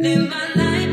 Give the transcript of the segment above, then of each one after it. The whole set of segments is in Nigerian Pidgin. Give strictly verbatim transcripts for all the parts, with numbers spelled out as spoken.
live my life.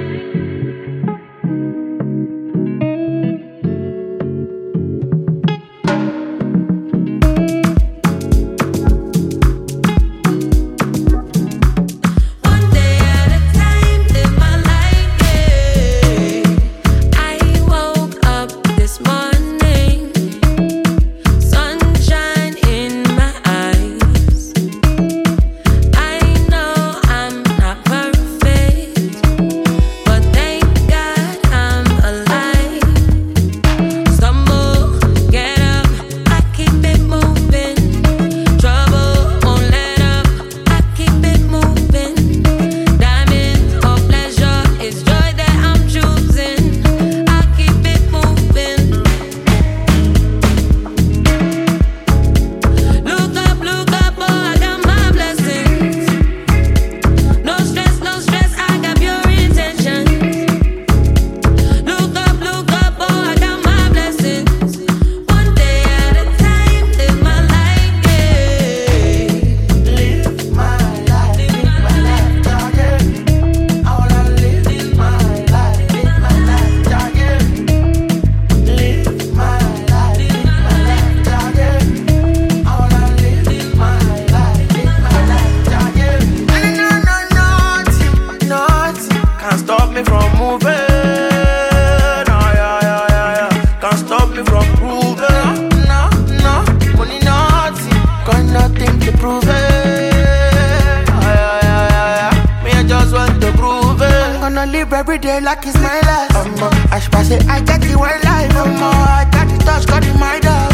Every day like it's my last. Um, I should pass it, I get it one life. Um, I got the touch, got in my dog.